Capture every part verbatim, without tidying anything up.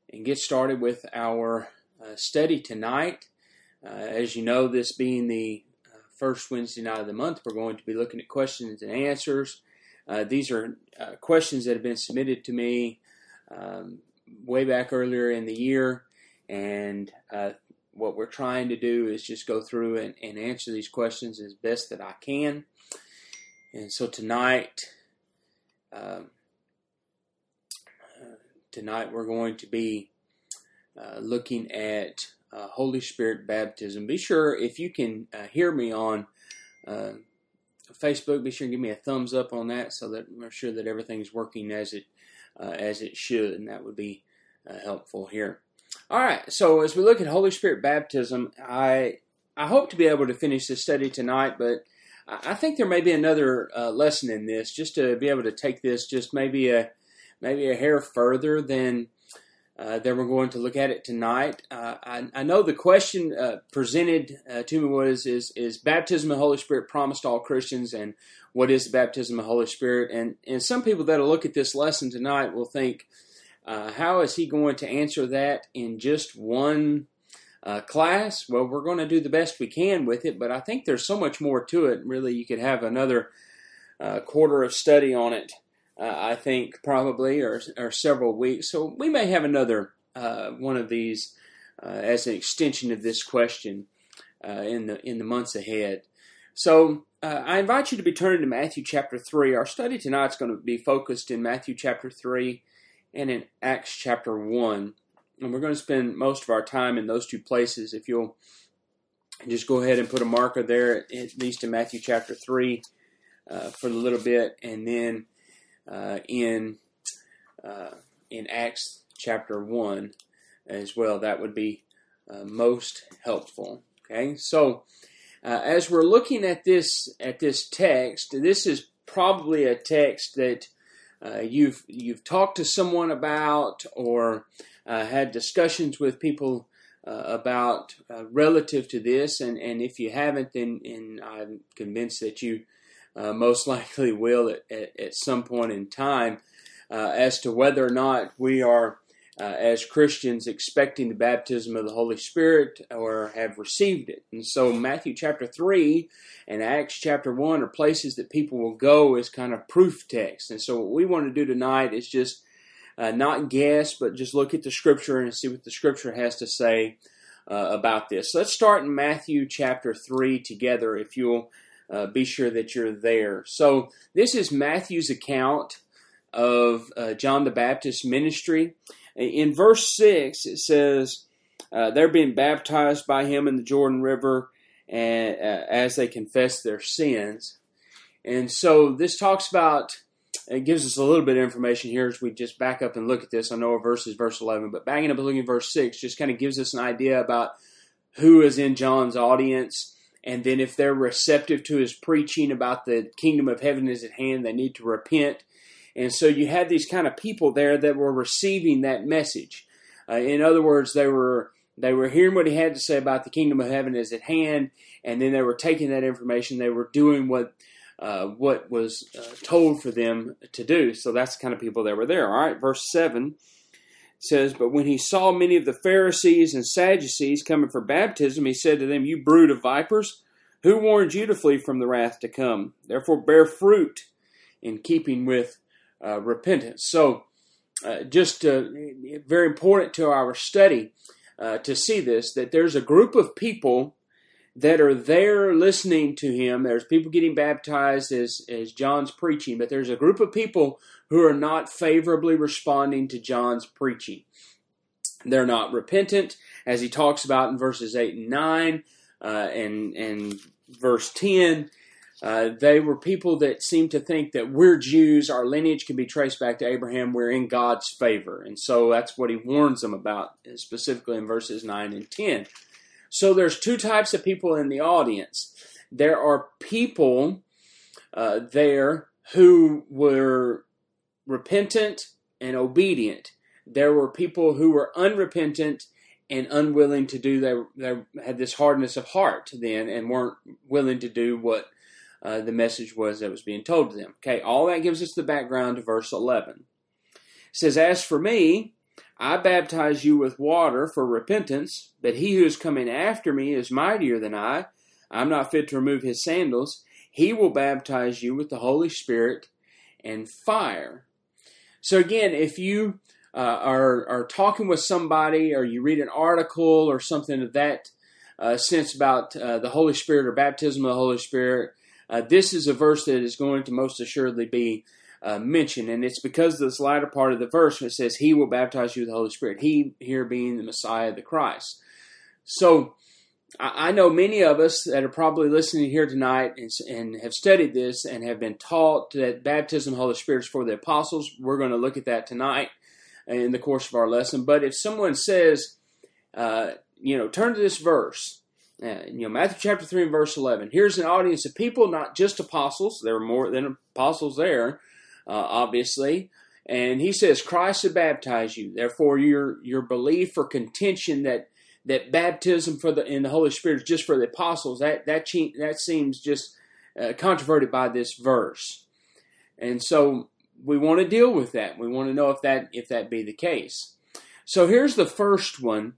and get started with our uh, study tonight. Uh, as you know, this being the uh, first Wednesday night of the month, we're going to be looking at questions and answers. Uh, these are uh, questions that have been submitted to me um, way back earlier in the year, and uh, what we're trying to do is just go through and, and answer these questions as best that I can. And so tonight, um, uh, tonight we're going to be uh, looking at uh, Holy Spirit baptism. Be sure, if you can uh, hear me on uh, Facebook, be sure and give me a thumbs up on that, so that we're sure that everything's working as it uh, as it should, and that would be uh, helpful here. All right, so as we look at Holy Spirit baptism, I I hope to be able to finish this study tonight, but I think there may be another uh, lesson in this, just to be able to take this just maybe a maybe a hair further than uh, than we're going to look at it tonight. Uh, I, I know the question uh, presented uh, to me was is is baptism of the Holy Spirit promised to all Christians, and what is the baptism of the Holy Spirit? And and some people that'll look at this lesson tonight will think, uh, how is he going to answer that in just one Uh, class? Well, we're going to do the best we can with it, but I think there's so much more to it. Really, you could have another uh, quarter of study on it, uh, I think, probably, or, or several weeks. So we may have another uh, one of these uh, as an extension of this question uh, in the in the months ahead. So uh, I invite you to be turning to Matthew chapter three. Our study tonight is going to be focused in Matthew chapter three and in Acts chapter one. And we're going to spend most of our time in those two places. If you'll just go ahead and put a marker there, at least in Matthew chapter three, uh, for a little bit, and then uh, in uh, in Acts chapter one as well. That would be uh, most helpful. Okay, so uh, as we're looking at this at this text, this is probably a text that uh, you've you've talked to someone about, or Uh, had discussions with people uh, about uh, relative to this, and, and if you haven't, then and I'm convinced that you uh, most likely will at, at, at some point in time, uh, as to whether or not we are, uh, as Christians, expecting the baptism of the Holy Spirit or have received it. And so Matthew chapter three and Acts chapter one are places that people will go as kind of proof text. And so what we want to do tonight is just Uh, not guess, but just look at the Scripture and see what the Scripture has to say uh, about this. Let's start in Matthew chapter three together, if you'll uh, be sure that you're there. So this is Matthew's account of uh, John the Baptist's ministry. In verse six, it says, uh, they're being baptized by him in the Jordan River and, uh, as they confess their sins. And so this talks about, it gives us a little bit of information here as we just back up and look at this. I know our verse is verse eleven, but backing up and looking at verse six just kind of gives us an idea about who is in John's audience, and then if they're receptive to his preaching about the kingdom of heaven is at hand, they need to repent. And so you had these kind of people there that were receiving that message. Uh, in other words, they were they were hearing what he had to say about the kingdom of heaven is at hand, and then they were taking that information, they were doing what Uh, what was uh, told for them to do. So that's the kind of people that were there. All right, verse seven says, "But when he saw many of the Pharisees and Sadducees coming for baptism, he said to them, 'You brood of vipers, who warned you to flee from the wrath to come? Therefore bear fruit in keeping with uh, repentance.'" So uh, just uh, very important to our study uh, to see this, that there's a group of people that are there listening to him. There's people getting baptized as, as John's preaching, but there's a group of people who are not favorably responding to John's preaching. They're not repentant, as he talks about in verses eight and nine, uh, and, and verse ten. Uh, they were people that seem to think that we're Jews, our lineage can be traced back to Abraham, we're in God's favor. And so that's what he warns them about, specifically in verses nine and ten. So there's two types of people in the audience. There are people uh, there who were repentant and obedient. There were people who were unrepentant and unwilling to do. They, they had this hardness of heart then and weren't willing to do what uh, the message was that was being told to them. Okay, all that gives us the background to verse eleven. It says, "As for me, I baptize you with water for repentance, but he who is coming after me is mightier than I. I'm not fit to remove his sandals. He will baptize you with the Holy Spirit and fire. So again, if you uh, are, are talking with somebody, or you read an article or something of that uh, sense about uh, the Holy Spirit or baptism of the Holy Spirit, uh, this is a verse that is going to most assuredly be uh, mentioned. And it's because of this latter part of the verse where it says, he will baptize you with the Holy Spirit. He here being the Messiah, the Christ. So I know many of us that are probably listening here tonight and, and have studied this and have been taught that baptism of the Holy Spirit is for the apostles. We're going to look at that tonight in the course of our lesson. But if someone says, uh, you know, turn to this verse, uh, you know, Matthew chapter three and verse eleven. Here's an audience of people, not just apostles. There are more than apostles there, uh, obviously. And he says, Christ will baptize you. Therefore, your your belief or contention that that baptism for the in the Holy Spirit is just for the apostles, that that that seems just uh, controverted by this verse. And so we want to deal with that. We want to know if that if that be the case. So here's the first one,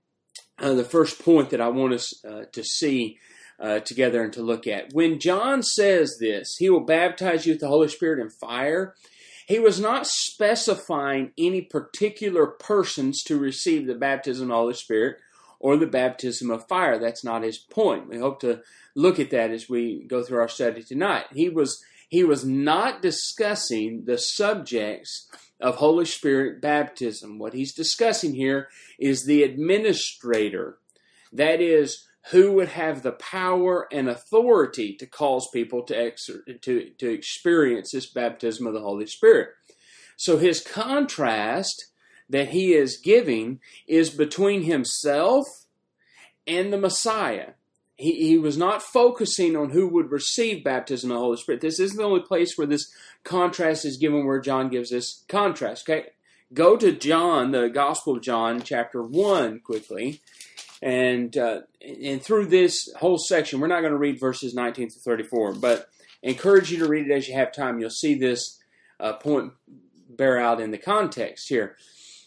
uh, the first point that I want us uh, to see uh, together and to look at. When John says this, he will baptize you with the Holy Spirit and fire, he was not specifying any particular persons to receive the baptism of the Holy Spirit or the baptism of fire. That's not his point. We hope to look at that as we go through our study tonight. He was he was not discussing the subjects of Holy Spirit baptism. What he's discussing here is the administrator. That is, who would have the power and authority to cause people to, ex- to, to experience this baptism of the Holy Spirit. So his contrast that he is giving is between himself and the Messiah. He, he was not focusing on who would receive baptism of the Holy Spirit. This isn't the only place where this contrast is given, where John gives this contrast. Okay, go to John, the Gospel of John, chapter one, quickly. And uh, and through this whole section, we're not going to read verses nineteen to thirty-four, but I encourage you to read it as you have time. You'll see this uh, point bear out in the context here.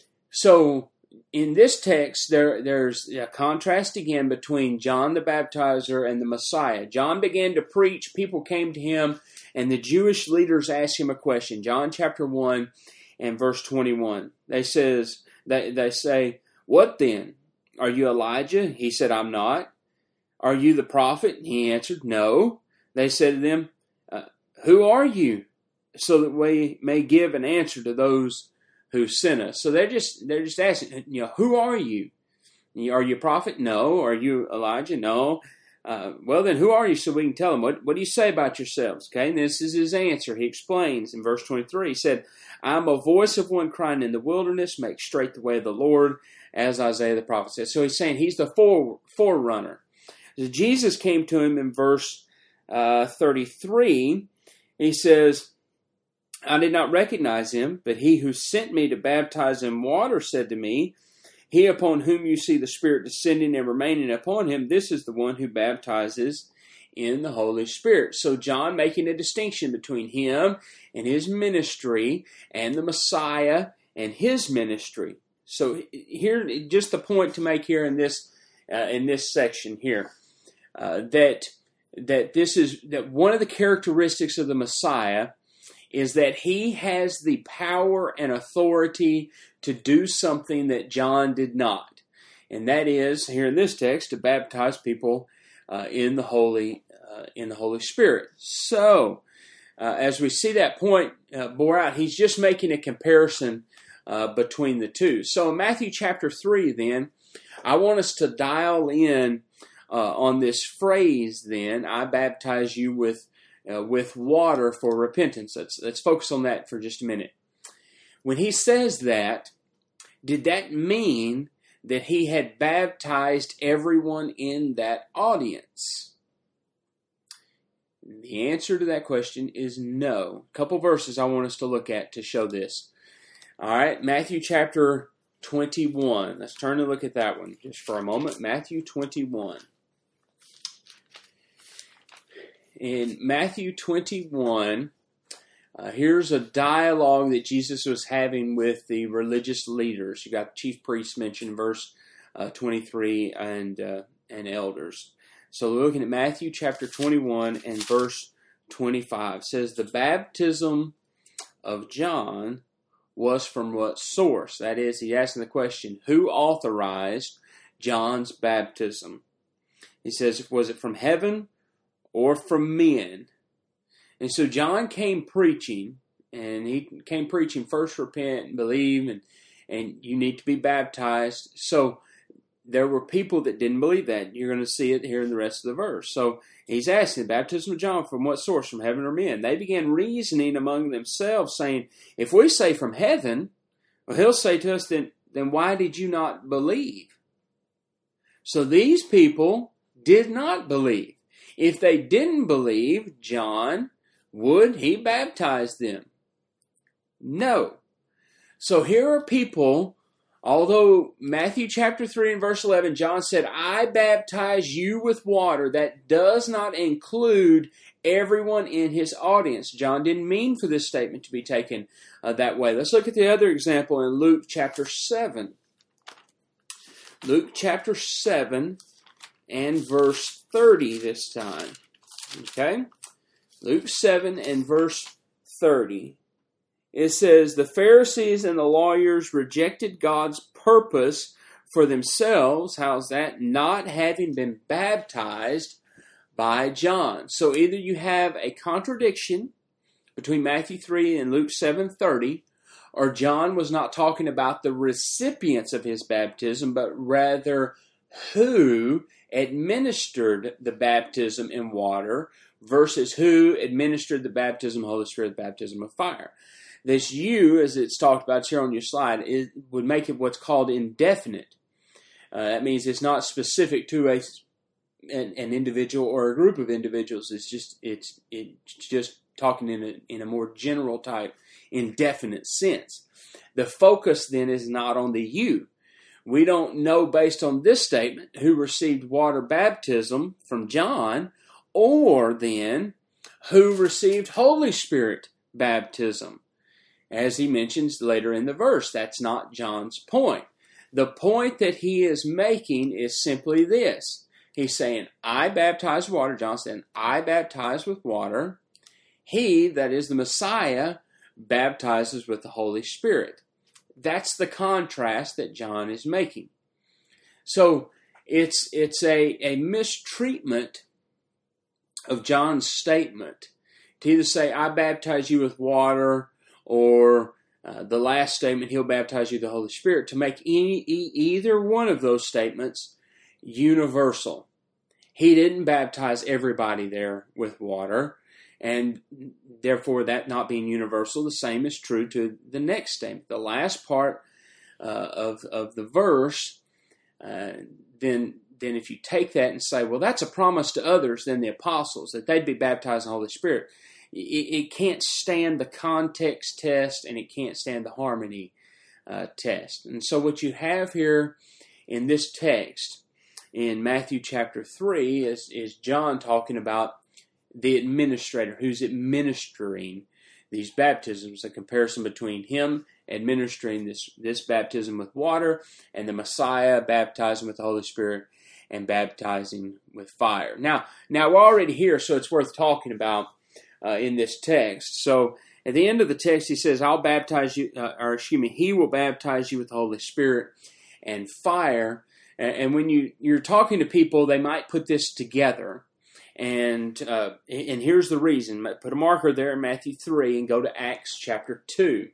So in this text, there there's a contrast again between John the Baptizer and the Messiah. John began to preach, people came to him, and the Jewish leaders asked him a question. John chapter one and verse twenty-one. They says they, they say, "What then? Are you Elijah?" He said, "I'm not." "Are you the prophet?" He answered, "No." They said to them, uh, "Who are you?" So that we may give an answer to those who sent us. So they're just they're just asking, you know, who are you? Are you a prophet? No. Are you Elijah? No. Uh, well, then who are you? So we can tell them, what, what do you say about yourselves? Okay, and this is his answer. He explains in verse twenty-three. He said, "I'm a voice of one crying in the wilderness, make straight the way of the Lord, as Isaiah the prophet said." So he's saying he's the fore, forerunner. So Jesus came to him in verse uh, thirty-three. He says, "I did not recognize him, but he who sent me to baptize in water said to me, he upon whom you see the Spirit descending and remaining upon him, this is the one who baptizes in the Holy Spirit." So John making a distinction between him and his ministry and the Messiah and his ministry. So here, just the point to make here in this uh, in this section here, uh, that that this is that one of the characteristics of the Messiah is that he has the power and authority to do something that John did not, and that is here in this text to baptize people uh, in the Holy uh, in the Holy Spirit. So, uh, as we see that point uh, bore out, he's just making a comparison uh, between the two. So, in Matthew chapter three, then, I want us to dial in uh, on this phrase. Then, I baptize you with uh, with water for repentance. Let's let's focus on that for just a minute. When he says that, did that mean that he had baptized everyone in that audience? The answer to that question is no. A couple verses I want us to look at to show this. All right, Matthew chapter twenty-one. Let's turn and look at that one just for a moment. Matthew twenty-one. In Matthew twenty-one, Uh, here's a dialogue that Jesus was having with the religious leaders. You got the chief priests mentioned in verse uh, twenty-three and uh, and elders. So we're looking at Matthew chapter twenty-one and verse twenty-five. It says, the baptism of John was from what source? That is, he's asking the question, who authorized John's baptism? He says, was it from heaven or from men? And so John came preaching, and he came preaching, first repent and believe, and, and you need to be baptized. So there were people that didn't believe that. You're going to see it here in the rest of the verse. So he's asking, baptism of John from what source? From heaven or men? They began reasoning among themselves, saying, if we say from heaven, well, he'll say to us, then, then why did you not believe? So these people did not believe. If they didn't believe, John, would he baptize them? No. So here are people, although Matthew chapter three and verse eleven, John said, I baptize you with water. That does not include everyone in his audience. John didn't mean for this statement to be taken uh, that way. Let's look at the other example in Luke chapter seven. Luke chapter seven and verse thirty this time. Okay? Luke seven and verse thirty. It says, the Pharisees and the lawyers rejected God's purpose for themselves. How's that? Not having been baptized by John. So either you have a contradiction between Matthew three and Luke seven thirty, or John was not talking about the recipients of his baptism, but rather who administered the baptism in water versus who administered the baptism of the Holy Spirit, the baptism of fire. This you, as it's talked about here on your slide, it would make it what's called indefinite. Uh, that means it's not specific to a an, an individual or a group of individuals. It's just it's it's just talking in a in a more general type, indefinite sense. The focus then is not on the you. We don't know based on this statement who received water baptism from John, or then who received Holy Spirit baptism. As he mentions later in the verse, that's not John's point. The point that he is making is simply this. He's saying, I baptize with water. John said, I baptize with water. He, that is the Messiah, baptizes with the Holy Spirit. That's the contrast that John is making. So it's it's a, a mistreatment of John's statement to either say, I baptize you with water, or uh, the last statement, he'll baptize you with the Holy Spirit, to make any, e- either one of those statements universal. He didn't baptize everybody there with water, and therefore that not being universal, the same is true to the next statement. The last part uh, of, of the verse, uh, then, then if you take that and say, well, that's a promise to others than the apostles, that they'd be baptized in the Holy Spirit. It can't stand the context test, and it can't stand the harmony uh, test. And so what you have here in this text in Matthew chapter three is, is John talking about the administrator who's administering these baptisms, a comparison between him administering this, this baptism with water and the Messiah baptizing with the Holy Spirit and baptizing with fire. Now, now we're already here, so it's worth talking about Uh, in this text. So at the end of the text, he says, I'll baptize you, uh, or excuse me, he will baptize you with the Holy Spirit and fire. And, and when you, you're talking to people, they might put this together. And uh, and here's the reason. Put a marker there in Matthew three and go to Acts chapter two.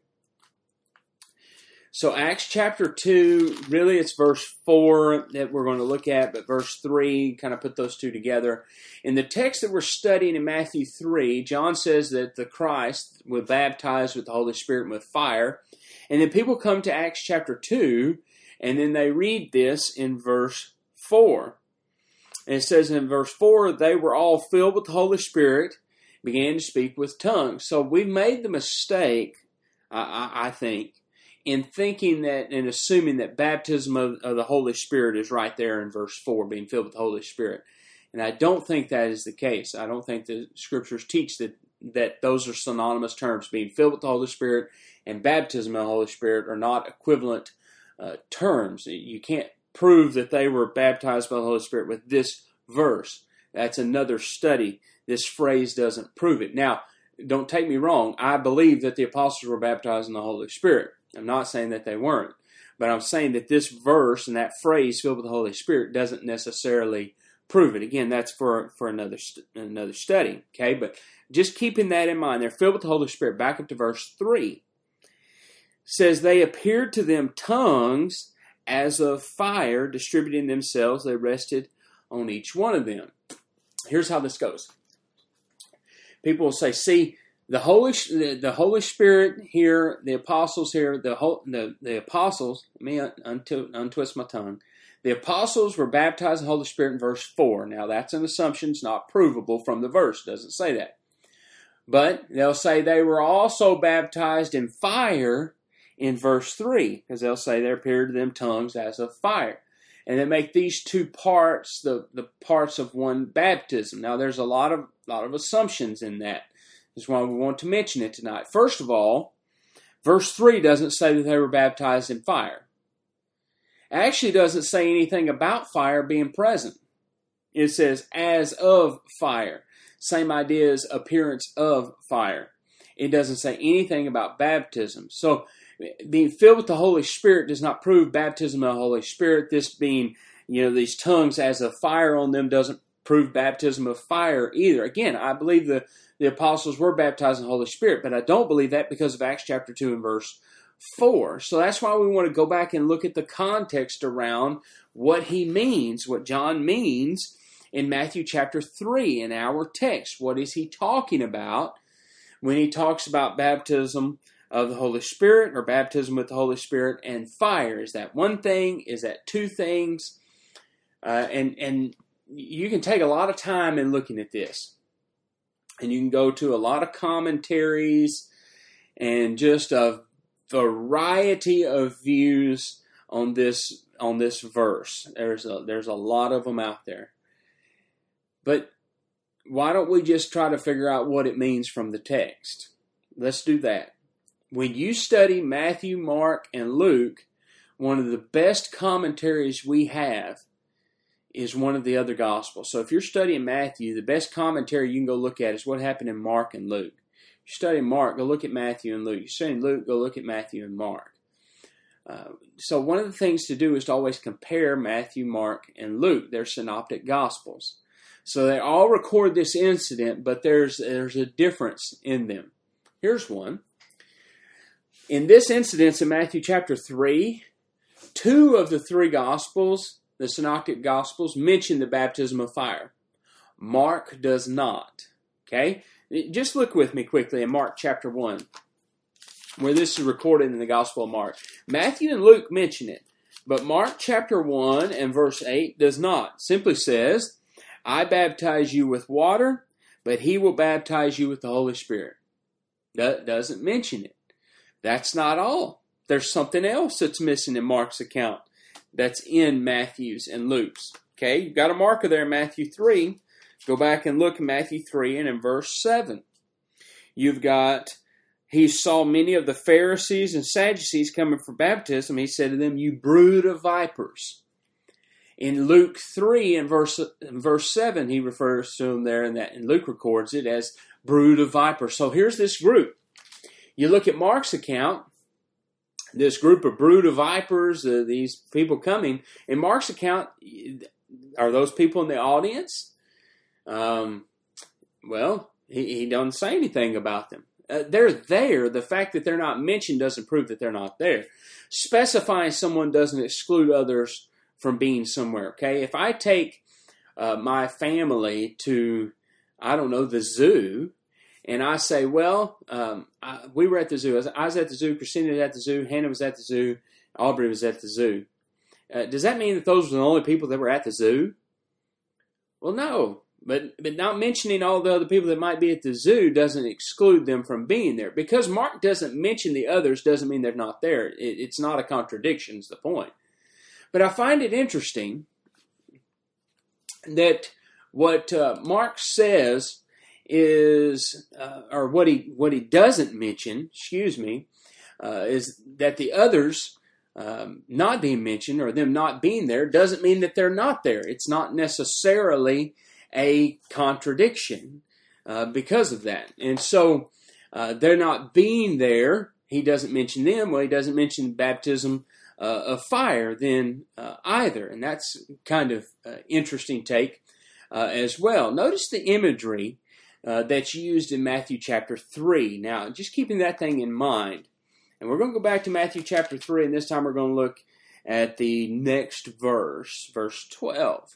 So Acts chapter two, really it's verse four that we're going to look at, but verse three, kind of put those two together. In the text that we're studying in Matthew three, John says that the Christ was baptized with the Holy Spirit and with fire. And then people come to Acts chapter two, and then they read this in verse four. And it says in verse four, they were all filled with the Holy Spirit, began to speak with tongues. So we made the mistake, I, I, I think, in thinking that and assuming that baptism of, of the Holy Spirit is right there in verse four, being filled with the Holy Spirit. And I don't think that is the case. I don't think the Scriptures teach that, that those are synonymous terms. Being filled with the Holy Spirit and baptism in the Holy Spirit are not equivalent uh, terms. You can't prove that they were baptized by the Holy Spirit with this verse. That's another study. This phrase doesn't prove it. Now, don't take me wrong. I believe that the apostles were baptized in the Holy Spirit. I'm not saying that they weren't. But I'm saying that this verse and that phrase, filled with the Holy Spirit, doesn't necessarily prove it. Again, that's for, for another another study. Okay, but just keeping that in mind, they're filled with the Holy Spirit. Back up to verse three. It says, they appeared to them tongues as of fire, distributing themselves. They rested on each one of them. Here's how this goes. People will say, see, the Holy the, the Holy Spirit here, the apostles here, the whole, the, the apostles, let me untw- untwist my tongue. The apostles were baptized in the Holy Spirit in verse four. Now, that's an assumption. It's not provable from the verse. It doesn't say that. But they'll say they were also baptized in fire in verse three, because they'll say there appeared to them tongues as of fire. And they make these two parts the, the parts of one baptism. Now, there's a lot of lot of assumptions in that. That's why we want to mention it tonight. First of all, verse three doesn't say that they were baptized in fire. It actually doesn't say anything about fire being present. It says, as of fire. Same idea as appearance of fire. It doesn't say anything about baptism. So, being filled with the Holy Spirit does not prove baptism of the Holy Spirit. This being, you know, these tongues as a fire on them doesn't prove baptism of fire either. Again, I believe the, the apostles were baptized in the Holy Spirit, but I don't believe that because of Acts chapter two and verse four. So that's why we want to go back and look at the context around what he means, what John means in Matthew chapter three in our text. What is he talking about when he talks about baptism of the Holy Spirit, or baptism with the Holy Spirit and fire? Is that one thing? Is that two things? Uh, and and you can take a lot of time in looking at this. And you can go to a lot of commentaries and just a variety of views on this on this verse. There's a, there's a lot of them out there. But why don't we just try to figure out what it means from the text? Let's do that. When you study Matthew, Mark, and Luke, one of the best commentaries we have is one of the other Gospels. So if you're studying Matthew, the best commentary you can go look at is what happened in Mark and Luke. If you're studying Mark, go look at Matthew and Luke. If you're studying Luke, go look at Matthew and Mark. Uh, so one of the things to do is to always compare Matthew, Mark, and Luke. They're synoptic Gospels. So they all record this incident, but there's, there's a difference in them. Here's one. In this incident in Matthew chapter three, two of the three Gospels, the synoptic Gospels, mention the baptism of fire. Mark does not. Okay? Just look with me quickly in Mark chapter one, where this is recorded in the Gospel of Mark. Matthew and Luke mention it, but Mark chapter one and verse eight does not. It simply says, I baptize you with water, but he will baptize you with the Holy Spirit. That doesn't mention it. That's not all. There's something else that's missing in Mark's account that's in Matthew's and Luke's. Okay, you've got a marker there in Matthew three. Go back and look at Matthew three and in verse seven. You've got, he saw many of the Pharisees and Sadducees coming for baptism. He said to them, you brood of vipers. In Luke three and verse, in verse seven, he refers to them there, and, that, and Luke records it as brood of vipers. So here's this group. You look at Mark's account, this group of brood of vipers, uh, these people coming. In Mark's account, are those people in the audience? Um, well, he, he doesn't say anything about them. Uh, they're there. The fact that they're not mentioned doesn't prove that they're not there. Specifying someone doesn't exclude others from being somewhere, okay? If I take uh, my family to, I don't know, the zoo, and I say, well, um, I, we were at the zoo. I was, I was at the zoo. Christina was at the zoo. Hannah was at the zoo. Aubrey was at the zoo. Uh, does that mean that those were the only people that were at the zoo? Well, no. But but not mentioning all the other people that might be at the zoo doesn't exclude them from being there. Because Mark doesn't mention the others doesn't mean they're not there. It, it's not a contradiction is the point. But I find it interesting that what uh, Mark says is, uh, or what he what he doesn't mention, excuse me, uh, is that the others um, not being mentioned or them not being there doesn't mean that they're not there. It's not necessarily a contradiction uh, because of that. And so uh, they're not being there. He doesn't mention them. Well, he doesn't mention baptism uh, of fire then uh, either. And that's kind of uh, interesting take uh, as well. Notice the imagery uh, that's used in Matthew chapter three. Now, just keeping that thing in mind. And we're going to go back to Matthew chapter three, and this time we're going to look at the next verse, verse twelve.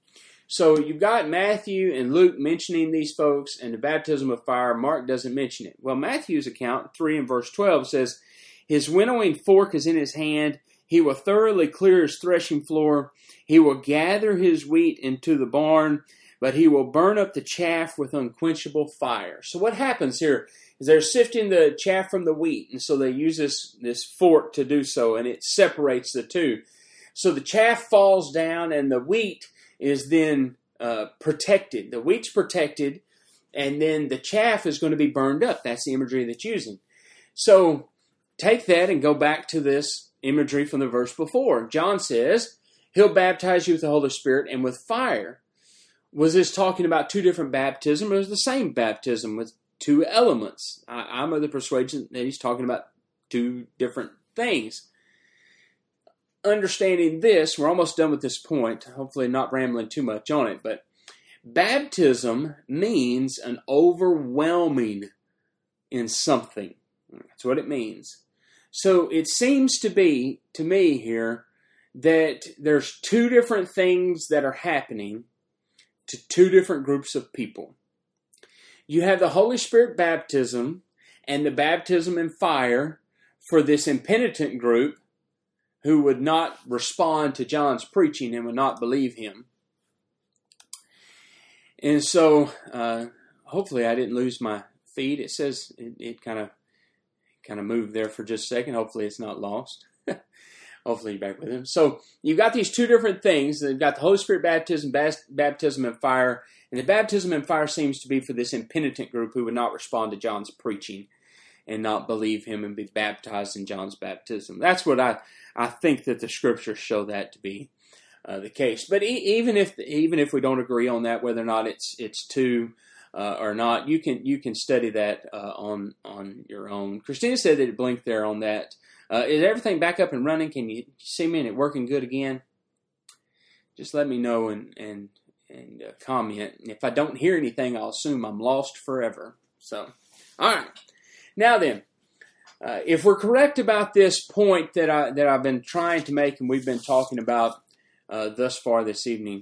So you've got Matthew and Luke mentioning these folks and the baptism of fire. Mark doesn't mention it. Well, Matthew's account, three and verse twelve, says, his winnowing fork is in his hand. He will thoroughly clear his threshing floor. He will gather his wheat into the barn, but he will burn up the chaff with unquenchable fire. So what happens here is they're sifting the chaff from the wheat, and so they use this, this fork to do so, and it separates the two. So the chaff falls down, and the wheat is then uh, protected. The wheat's protected, and then the chaff is going to be burned up. That's the imagery that's using. So take that and go back to this imagery from the verse before. John says, he'll baptize you with the Holy Spirit and with fire. Was this talking about two different baptisms, or was it the same baptism with two elements? I, I'm of the persuasion that he's talking about two different things. Understanding this, we're almost done with this point, hopefully not rambling too much on it, but baptism means an overwhelming in something. That's what it means. So it seems to be, to me here, that there's two different things that are happening to two different groups of people. You have the Holy Spirit baptism and the baptism in fire for this impenitent group who would not respond to John's preaching and would not believe him. And so, uh, hopefully I didn't lose my feed. It says it kind of kind of moved there for just a second. Hopefully it's not lost. Hopefully you're back with him. So you've got these two different things. You've got the Holy Spirit baptism, baptism in fire. And the baptism in fire seems to be for this impenitent group who would not respond to John's preaching and not believe him and be baptized in John's baptism. That's what I, I think that the scriptures show that to be uh, the case. But e- even if even if we don't agree on that, whether or not it's it's two uh, or not, you can you can study that uh, on on your own. Christina said that it blinked there on that. Uh, is everything back up and running? Can you see me and it working good again? Just let me know and and and uh, comment. And if I don't hear anything, I'll assume I'm lost forever. So, all right. Now then, uh, if we're correct about this point that I that I've been trying to make and we've been talking about uh, thus far this evening,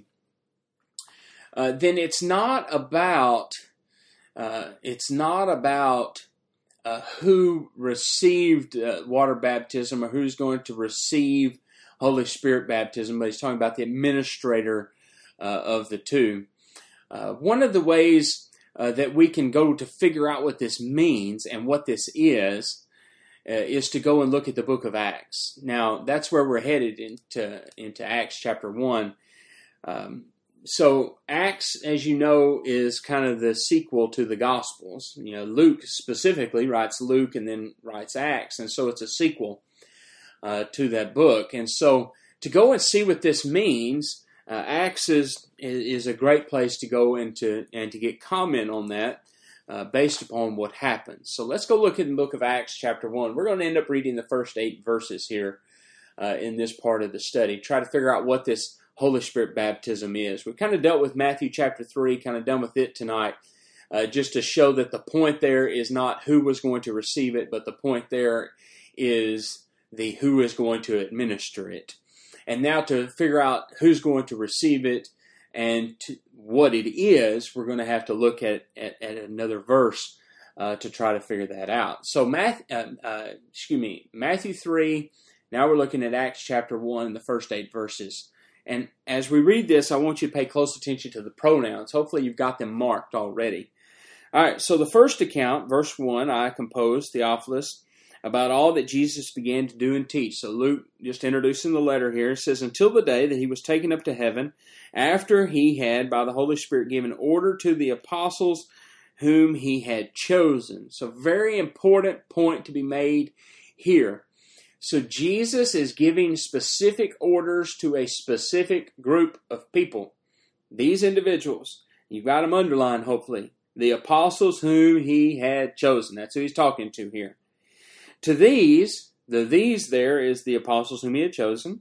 uh, then it's not about uh, it's not about uh, who received uh, water baptism or who's going to receive Holy Spirit baptism, but he's talking about the administrator uh, of the two. Uh, one of the ways Uh, that we can go to figure out what this means and what this is, uh, is to go and look at the book of Acts. Now, that's where we're headed into, into Acts chapter one. Um, so, Acts, as you know, is kind of the sequel to the Gospels. You know, Luke specifically writes Luke and then writes Acts, and so it's a sequel uh, to that book. And so, to go and see what this means, Uh, Acts is is a great place to go into and to get comment on that uh, based upon what happens. So let's go look at the book of Acts chapter one. We're going to end up reading the first eight verses here uh, in this part of the study. Try to figure out what this Holy Spirit baptism is. We've kind of dealt with Matthew chapter three, kind of done with it tonight, uh, just to show that the point there is not who was going to receive it, but the point there is the who is going to administer it. And now to figure out who's going to receive it and to what it is, we're going to have to look at, at, at another verse uh, to try to figure that out. So, Math, uh, uh, excuse me, Matthew three, now we're looking at Acts chapter one, the first eight verses. And as we read this, I want you to pay close attention to the pronouns. Hopefully you've got them marked already. All right, so the first account, verse one, I composed, Theophilus, about all that Jesus began to do and teach. So Luke, just introducing the letter here, says, until the day that he was taken up to heaven, after he had, by the Holy Spirit, given order to the apostles whom he had chosen. So very important point to be made here. So Jesus is giving specific orders to a specific group of people. These individuals, you've got them underlined hopefully. The apostles whom he had chosen. That's who he's talking to here. To these, the these there is the apostles whom he had chosen.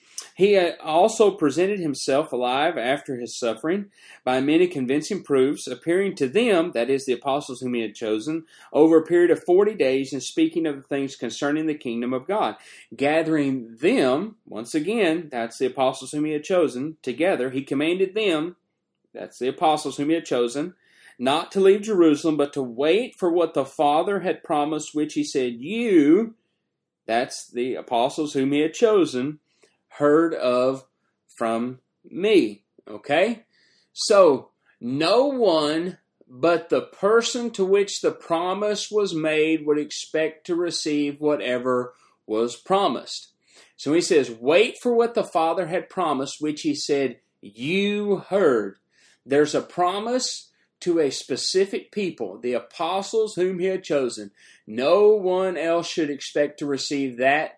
He also presented himself alive after his suffering by many convincing proofs, appearing to them, that is the apostles whom he had chosen, over a period of forty days and speaking of the things concerning the kingdom of God. Gathering them, once again, that's the apostles whom he had chosen, together, he commanded them, that's the apostles whom he had chosen, not to leave Jerusalem, but to wait for what the Father had promised, which he said, you, that's the apostles whom he had chosen, heard of from me. Okay? So, no one but the person to which the promise was made would expect to receive whatever was promised. So he says, wait for what the Father had promised, which he said, you heard. There's a promise to a specific people, the apostles whom he had chosen. No one else should expect to receive that,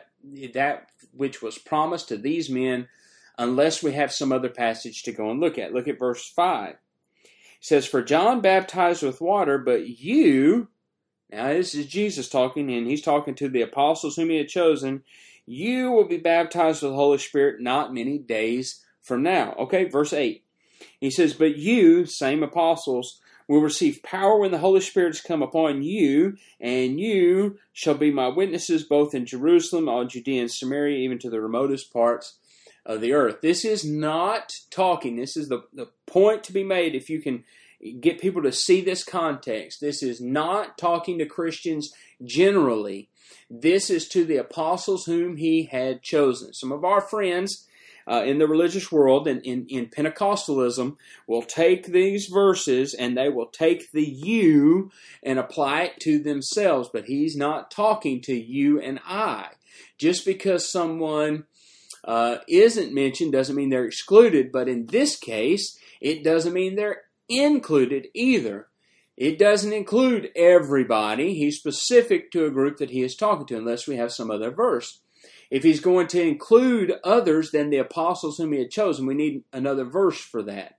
that which was promised to these men unless we have some other passage to go and look at. Look at verse five. It says, for John baptized with water, but you, now this is Jesus talking, and he's talking to the apostles whom he had chosen, you will be baptized with the Holy Spirit not many days from now. Okay, verse eight. He says, but you, same apostles, will receive power when the Holy Spirit has come upon you, and you shall be my witnesses both in Jerusalem, all Judea and Samaria, even to the remotest parts of the earth. This is not talking, this is the, the point to be made if you can get people to see this context. This is not talking to Christians generally. This is to the apostles whom he had chosen. Some of our friends Uh, in the religious world and in, in Pentecostalism will take these verses and they will take the you and apply it to themselves. But he's not talking to you and I. Just because someone uh, isn't mentioned doesn't mean they're excluded. But in this case, it doesn't mean they're included either. It doesn't include everybody. He's specific to a group that he is talking to unless we have some other verse. If he's going to include others than the apostles whom he had chosen, we need another verse for that.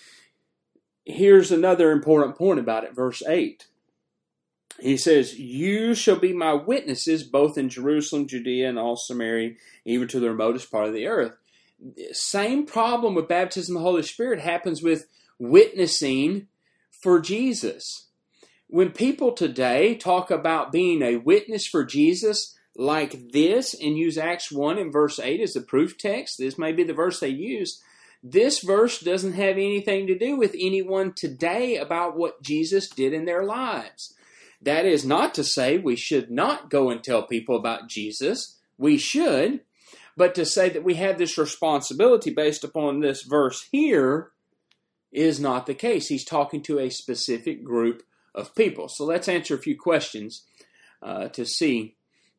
Here's another important point about it, verse eight. He says, you shall be my witnesses both in Jerusalem, Judea, and all Samaria, even to the remotest part of the earth. Same problem with baptism of the Holy Spirit happens with witnessing for Jesus. When people today talk about being a witness for Jesus like this and use Acts one and verse eight as the proof text, this may be the verse they use, this verse doesn't have anything to do with anyone today about what Jesus did in their lives. That is not to say we should not go and tell people about Jesus. We should. But to say that we have this responsibility based upon this verse here is not the case. He's talking to a specific group of people. So let's answer a few questions uh, to see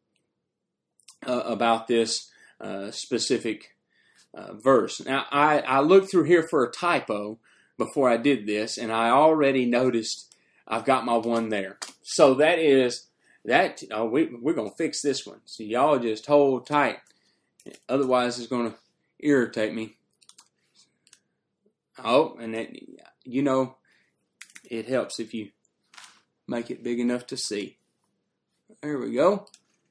Uh, about this uh, specific uh, verse. Now, I, I looked through here for a typo before I did this, and I already noticed I've got my one there. So that is, that oh, we, we're going to fix this one. So y'all just hold tight. Otherwise, it's going to irritate me. Oh, and that, you know, it helps if you make it big enough to see. There we go.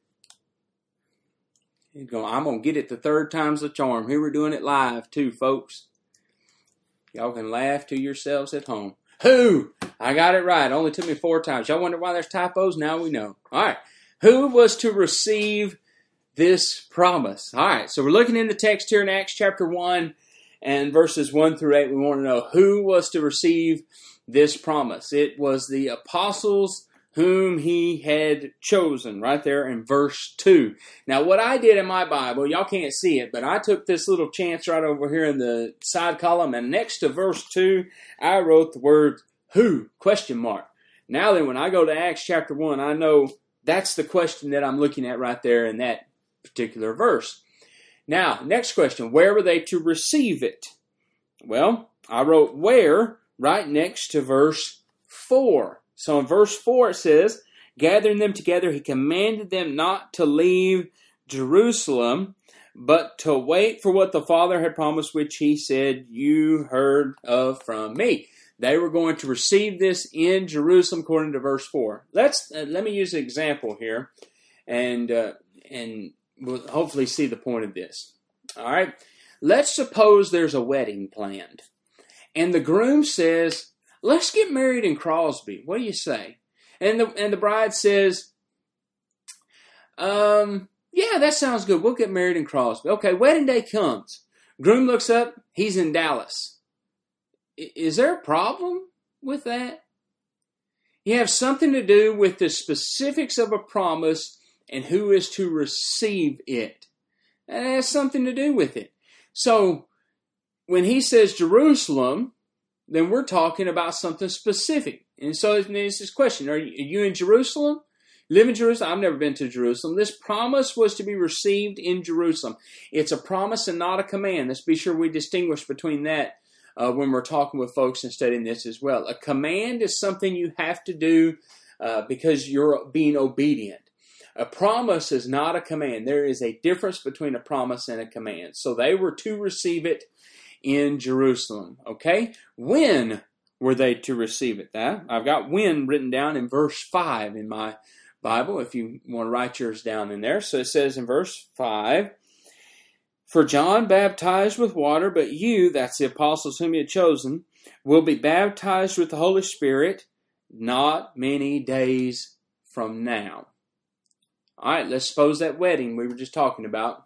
I'm going to get it the third time's the charm. Here we're doing it live too, folks. Y'all can laugh to yourselves at home. Who? I got it right. It only took me four times. Y'all wonder why there's typos? Now we know. All right. Who was to receive this promise? All right. So we're looking in the text here in Acts chapter one and verses one through eight. We want to know who was to receive this promise. It was the apostles whom he had chosen, right there in verse two. Now, what I did in my Bible, y'all can't see it, but I took this little chance right over here in the side column, and next to verse two, I wrote the word who, question mark. Now then, when I go to Acts chapter one, I know that's the question that I'm looking at right there in that particular verse. Now, next question, where were they to receive it? Well, I wrote where right next to verse four. So in verse four it says, gathering them together, he commanded them not to leave Jerusalem, but to wait for what the Father had promised, which he said, you heard of from me. They were going to receive this in Jerusalem, according to verse four. Let's uh, let me use an example here, and uh, and we'll hopefully see the point of this. All right, let's suppose there's a wedding planned, and the groom says, "Let's get married in Crosby. What do you say?" And the and the bride says, "Um, yeah, that sounds good. We'll get married in Crosby." Okay, wedding day comes. Groom looks up. He's in Dallas. Is there a problem with that? You have something to do with the specifics of a promise and who is to receive it. That has something to do with it. So when he says Jerusalem, then we're talking about something specific. And so it's this question, are you, are you in Jerusalem? Live in Jerusalem? I've never been to Jerusalem. This promise was to be received in Jerusalem. It's a promise and not a command. Let's be sure we distinguish between that Uh, when we're talking with folks and studying this as well. A command is something you have to do uh, because you're being obedient. A promise is not a command. There is a difference between a promise and a command. So they were to receive it in Jerusalem. Okay? When were they to receive it? That I've got when written down in verse five in my Bible, if you want to write yours down in there. So it says in verse five, for John baptized with water, but you, that's the apostles whom he had chosen, will be baptized with the Holy Spirit not many days from now. All right, let's suppose that wedding we were just talking about.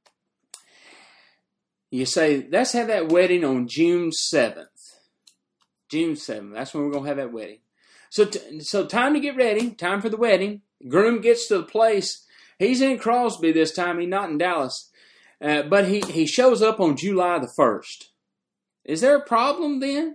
You say, let's have that wedding on June seventh. June seventh, that's when we're going to have that wedding. So, t- so time to get ready, time for the wedding. Groom gets to the place. He's in Crosby this time, he's not in Dallas. Uh, but he, he shows up on July the first. Is there a problem then?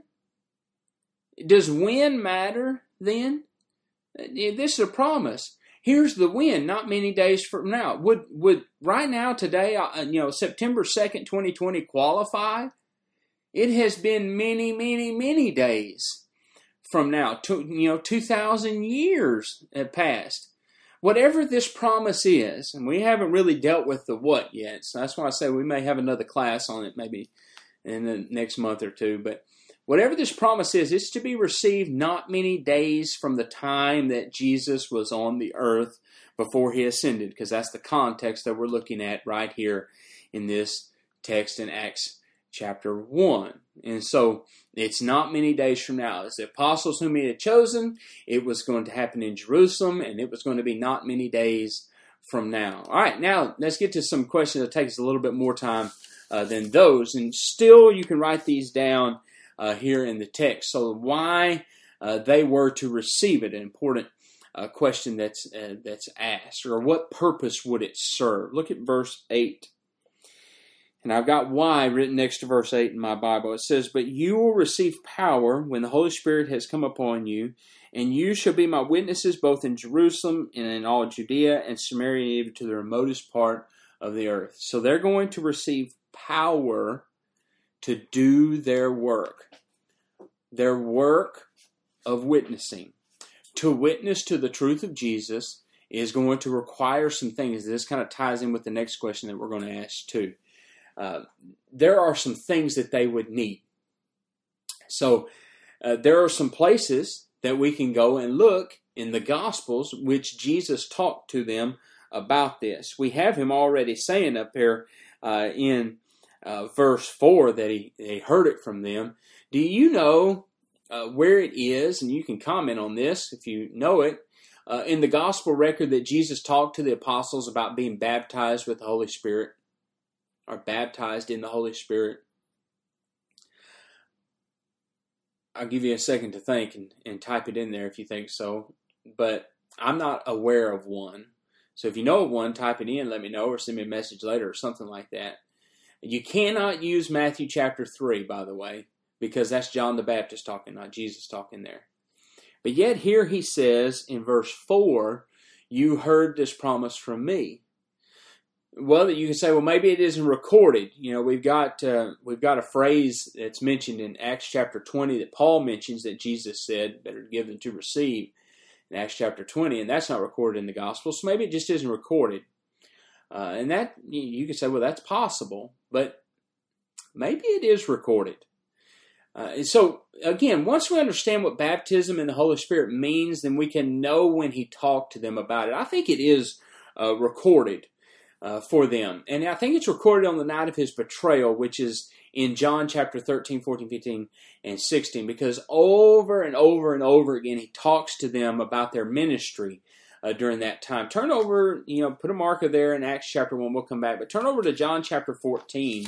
Does when matter then? This is a promise. Here's the when, not many days from now. Would would right now, today, uh, you know, September second, twenty twenty qualify? It has been many, many, many days from now. To, you know, two thousand years have passed. Whatever this promise is, and we haven't really dealt with the what yet, so that's why I say we may have another class on it maybe in the next month or two, but whatever this promise is, it's to be received not many days from the time that Jesus was on the earth before he ascended, because that's the context that we're looking at right here in this text in Acts chapter one. And so it's not many days from now. It's the apostles whom he had chosen. It was going to happen in Jerusalem, and it was going to be not many days from now. All right, now let's get to some questions that take us a little bit more time uh, than those. And still, you can write these down uh, here in the text. So why uh, they were to receive it, an important uh, question that's, uh, that's asked. Or what purpose would it serve? Look at verse eight. And I've got why written next to verse eight in my Bible. It says, but you will receive power when the Holy Spirit has come upon you, and you shall be my witnesses both in Jerusalem and in all Judea and Samaria, and even to the remotest part of the earth. So they're going to receive power to do their work. Their work of witnessing. To witness to the truth of Jesus is going to require some things. This kind of ties in with the next question that we're going to ask too. Uh, there are some things that they would need. So uh, there are some places that we can go and look in the Gospels which Jesus talked to them about this. We have him already saying up here uh, in uh, verse four that he, he heard it from them. Do you know uh, where it is? And you can comment on this if you know it. Uh, in the Gospel record that Jesus talked to the apostles about being baptized with the Holy Spirit. Are baptized in the Holy Spirit. I'll give you a second to think and, and type it in there if you think so. But I'm not aware of one. So if you know of one, type it in, let me know, or send me a message later or something like that. You cannot use Matthew chapter three, by the way, because that's John the Baptist talking, not Jesus talking there. But yet here he says in verse four, you heard this promise from me. well, you can say, well, maybe it isn't recorded. You know, we've got uh, we've got a phrase that's mentioned in Acts chapter twenty that Paul mentions that Jesus said that are given to receive in Acts chapter twenty, and that's not recorded in the gospel. So maybe it just isn't recorded. Uh, and that, you could say, well, that's possible, but maybe it is recorded. Uh, and so, again, once we understand what baptism in the Holy Spirit means, then we can know when he talked to them about it. I think it is uh, recorded uh, for them. And I think it's recorded on the night of his betrayal, which is in John chapter thirteen, fourteen, fifteen, and sixteen, because over and over and over again, he talks to them about their ministry uh, during that time. Turn over, you know, put a marker there in Acts chapter one. We'll come back. But turn over to John chapter fourteen.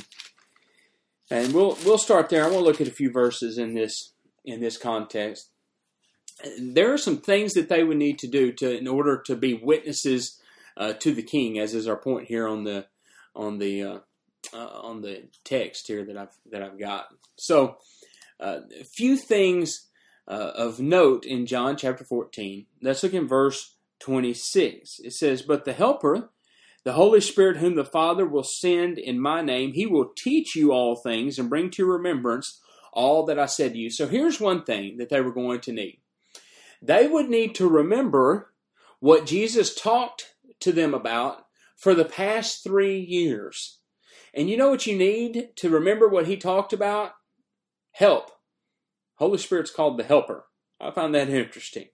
And we'll we'll start there. I want to look at a few verses in this in this context. There are some things that they would need to do to in order to be witnesses uh, to the King, as is our point here on the on the uh, uh, on the text here that I've that I've got. So, uh, a few things uh, of note in John chapter fourteen. Let's look in verse twenty-six. It says, "But the Helper, the Holy Spirit, whom the Father will send in my name, he will teach you all things and bring to your remembrance all that I said to you." So here's one thing that they were going to need. They would need to remember what Jesus talked to them about for the past three years. And you know what you need to remember what he talked about? Help. Holy Spirit's called the Helper. I find that interesting.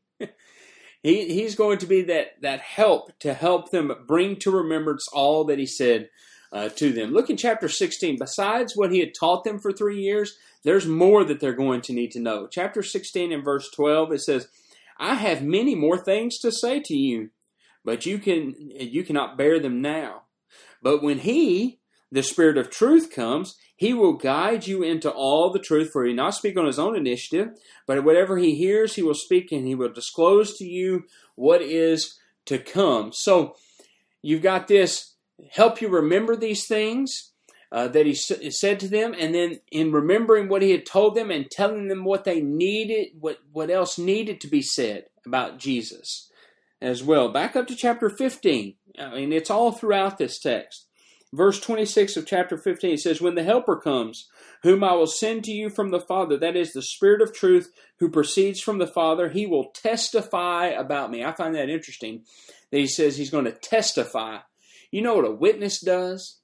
He, he's going to be that, that help to help them bring to remembrance all that he said uh, to them. Look in chapter sixteen. Besides what he had taught them for three years, there's more that they're going to need to know. Chapter sixteen and verse twelve, it says, "I have many more things to say to you, but you can you cannot bear them now. But when he, the Spirit of truth, comes, he will guide you into all the truth, for he will not speak on his own initiative, but whatever he hears, he will speak, and he will disclose to you what is to come." So you've got this, help you remember these things uh, that he said to them, and then in remembering what he had told them and telling them what they needed, what, what else needed to be said about Jesus as well. Back up to chapter fifteen. I mean, it's all throughout this text. Verse twenty-six of chapter fifteen says, "When the Helper comes, whom I will send to you from the Father, that is the Spirit of truth who proceeds from the Father, he will testify about me." I find that interesting that he says he's going to testify. You know what a witness does?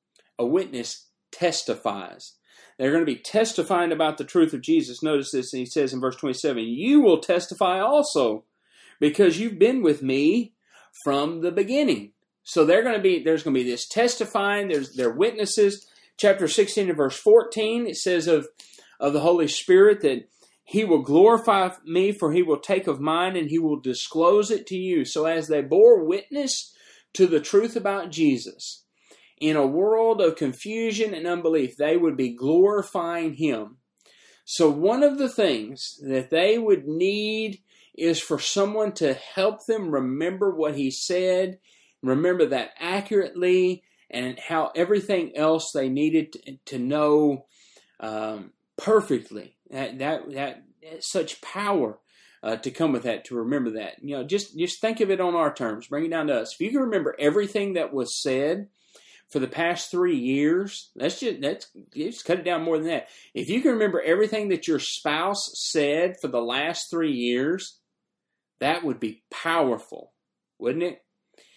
A witness testifies. They're going to be testifying about the truth of Jesus. Notice this, and he says in verse twenty-seven, "You will testify also, because you've been with me from the beginning." So they're going to be, there's going to be this testifying, there's their witnesses. Chapter sixteen and verse fourteen, it says of, of the Holy Spirit that he will glorify me, for he will take of mine and he will disclose it to you. So as they bore witness to the truth about Jesus, in a world of confusion and unbelief, they would be glorifying him. So one of the things that they would need is for someone to help them remember what he said, remember that accurately, and how everything else they needed to, to know um, perfectly. That that that such power uh, to come with that, to remember that. You know, just just think of it on our terms. Bring it down to us. If you can remember everything that was said for the past three years, that's just that's just cut it down more than that. If you can remember everything that your spouse said for the last three years, that would be powerful, wouldn't it?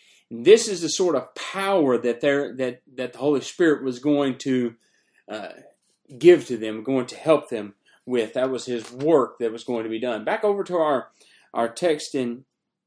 This is the sort of power that they're, that that the Holy Spirit was going to uh, give to them, going to help them with. That was his work that was going to be done. Back over to our, our text in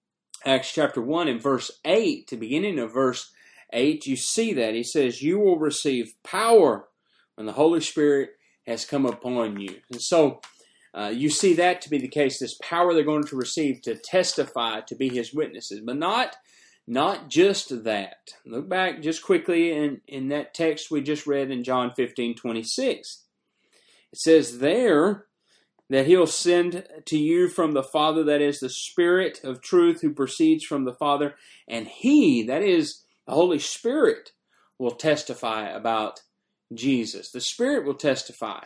Acts chapter one and verse eight, the beginning of verse eight, you see that. He says, "You will receive power when the Holy Spirit has come upon you." And so uh, you see that to be the case, this power they're going to receive to testify, to be his witnesses. But not Not just that. Look back just quickly in, in that text we just read in John fifteen twenty-six. It says there that he'll send to you from the Father, that is the Spirit of truth who proceeds from the Father, and he, that is the Holy Spirit, will testify about Jesus. The Spirit will testify.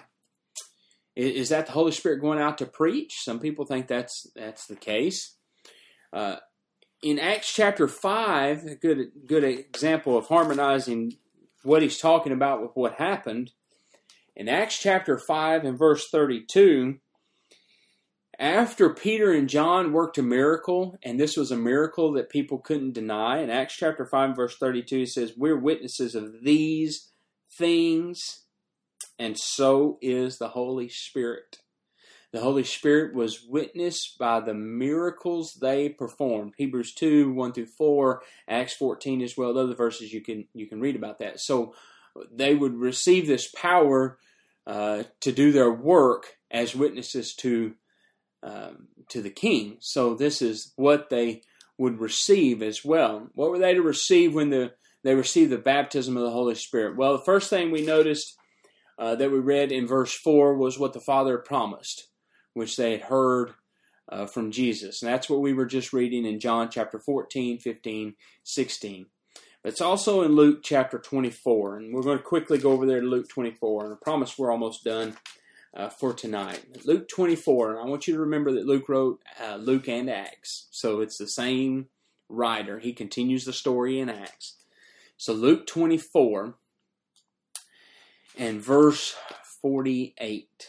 Is that the Holy Spirit going out to preach? Some people think that's that's the case. Uh, in Acts chapter five, a good, good example of harmonizing what he's talking about with what happened. In Acts chapter five and verse thirty-two, after Peter and John worked a miracle, and this was a miracle that people couldn't deny, in Acts chapter five and verse thirty-two, it says, we're witnesses of these things, and so is the Holy Spirit. The Holy Spirit was witnessed by the miracles they performed. Hebrews two, one through four, Acts fourteen as well. Other verses you can you can read about that. So they would receive this power uh, to do their work as witnesses to um, to the King. So this is what they would receive as well. What were they to receive when the they received the baptism of the Holy Spirit? Well, the first thing we noticed uh, that we read in verse four was what the Father promised, which they had heard uh, from Jesus. And that's what we were just reading in John chapter fourteen, fifteen, sixteen. But it's also in Luke chapter twenty-four. And we're going to quickly go over there to Luke twenty-four. And I promise we're almost done uh, for tonight. Luke twenty-four. And I want you to remember that Luke wrote uh, Luke and Acts. So it's the same writer. He continues the story in Acts. So Luke twenty-four and verse forty-eight.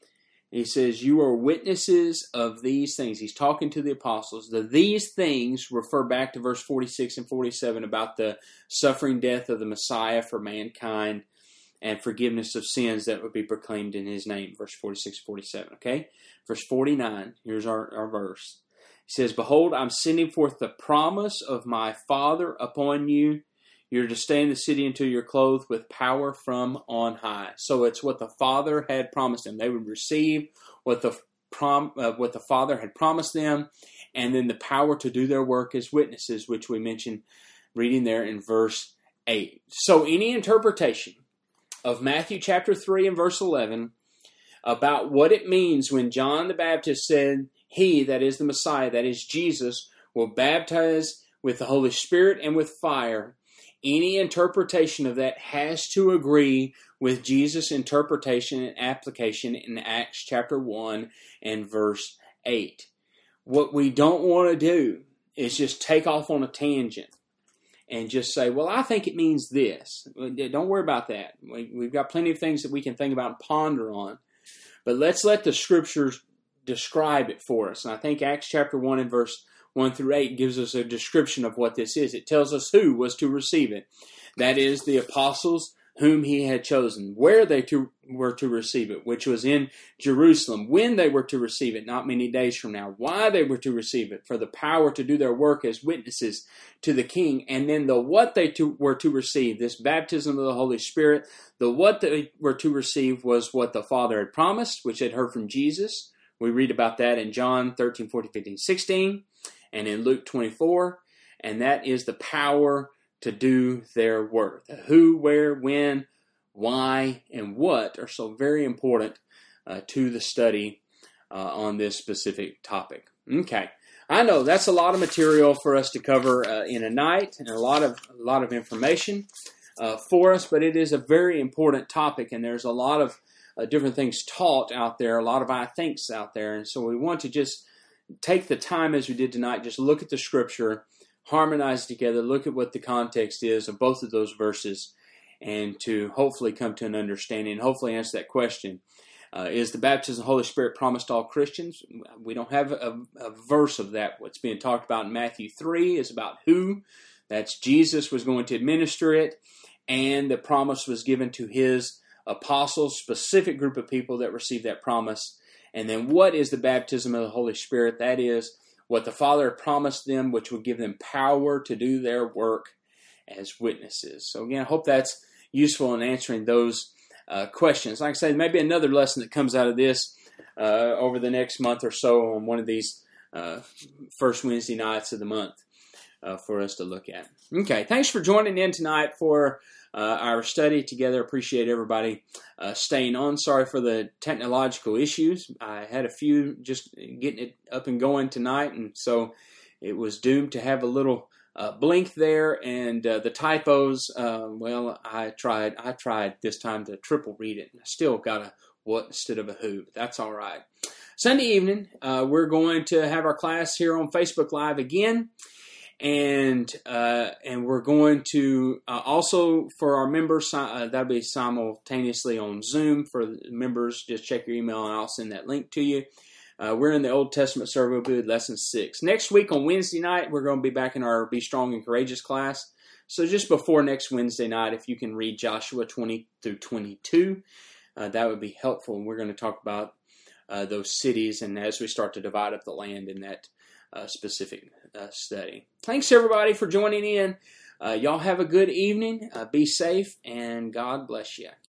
He says, you are witnesses of these things. He's talking to the apostles. The these things refer back to verse forty-six and forty-seven about the suffering death of the Messiah for mankind and forgiveness of sins that would be proclaimed in his name. Verse forty-six and forty-seven, okay? Verse forty-nine, here's our, our verse. He says, behold, I'm sending forth the promise of my Father upon you. You're to stay in the city until you're clothed with power from on high. So it's what the Father had promised them. They would receive what the prom, uh, what the Father had promised them, and then the power to do their work as witnesses, which we mentioned reading there in verse eight. So any interpretation of Matthew chapter three and verse eleven about what it means when John the Baptist said, he, that is the Messiah, that is Jesus, will baptize with the Holy Spirit and with fire, any interpretation of that has to agree with Jesus' interpretation and application in Acts chapter one and verse eight. What we don't want to do is just take off on a tangent and just say, well, I think it means this. Don't worry about that. We've got plenty of things that we can think about and ponder on. But let's let the Scriptures describe it for us. And I think Acts chapter one and verse one through eight gives us a description of what this is. It tells us who was to receive it. That is the apostles whom he had chosen, where they to, were to receive it, which was in Jerusalem, when they were to receive it, not many days from now, why they were to receive it, for the power to do their work as witnesses to the King, and then the what they to, were to receive, this baptism of the Holy Spirit. The what they were to receive was what the Father had promised, which they'd heard from Jesus. We read about that in John thirteen, fourteen, fifteen, sixteen. And in Luke twenty-four, and that is the power to do their work. The who, where, when, why, and what are so very important uh, to the study uh, on this specific topic. Okay, I know that's a lot of material for us to cover uh, in a night, and a lot of a lot of information uh, for us, but it is a very important topic, and there's a lot of uh, different things taught out there, a lot of I thinks out there, and so we want to just take the time as we did tonight, just look at the Scripture, harmonize together, look at what the context is of both of those verses, and to hopefully come to an understanding and hopefully answer that question. Uh, is the baptism of the Holy Spirit promised to all Christians? We don't have a, a verse of that. What's being talked about in Matthew three is about who. That's Jesus was going to administer it, and the promise was given to his apostles, specific group of people that received that promise. And then what is the baptism of the Holy Spirit? That is what the Father promised them, which would give them power to do their work as witnesses. So again, I hope that's useful in answering those uh, questions. Like I said, maybe another lesson that comes out of this uh, over the next month or so on one of these uh, first Wednesday nights of the month uh, for us to look at. Okay, thanks for joining in tonight for Uh, our study together. Appreciate everybody uh, staying on. Sorry for the technological issues. I had a few just getting it up and going tonight, and so it was doomed to have a little uh, blink there. And uh, the typos, uh, well, I tried. I tried this time to triple read it, and I still got a what instead of a who. But that's all right. Sunday evening, uh, we're going to have our class here on Facebook Live again. And uh, and we're going to uh, also for our members, uh, that'll be simultaneously on Zoom for members. Just check your email and I'll send that link to you. Uh, we're in the Old Testament survey. We'll be with lesson six. Next week on Wednesday night, we're going to be back in our Be Strong and Courageous class. So just before next Wednesday night, if you can read Joshua twenty through twenty-two, uh, that would be helpful. And we're going to talk about uh, those cities and as we start to divide up the land in that uh, specific uh, study. Thanks, everybody, for joining in. Uh, y'all have a good evening. Uh, be safe, and God bless you.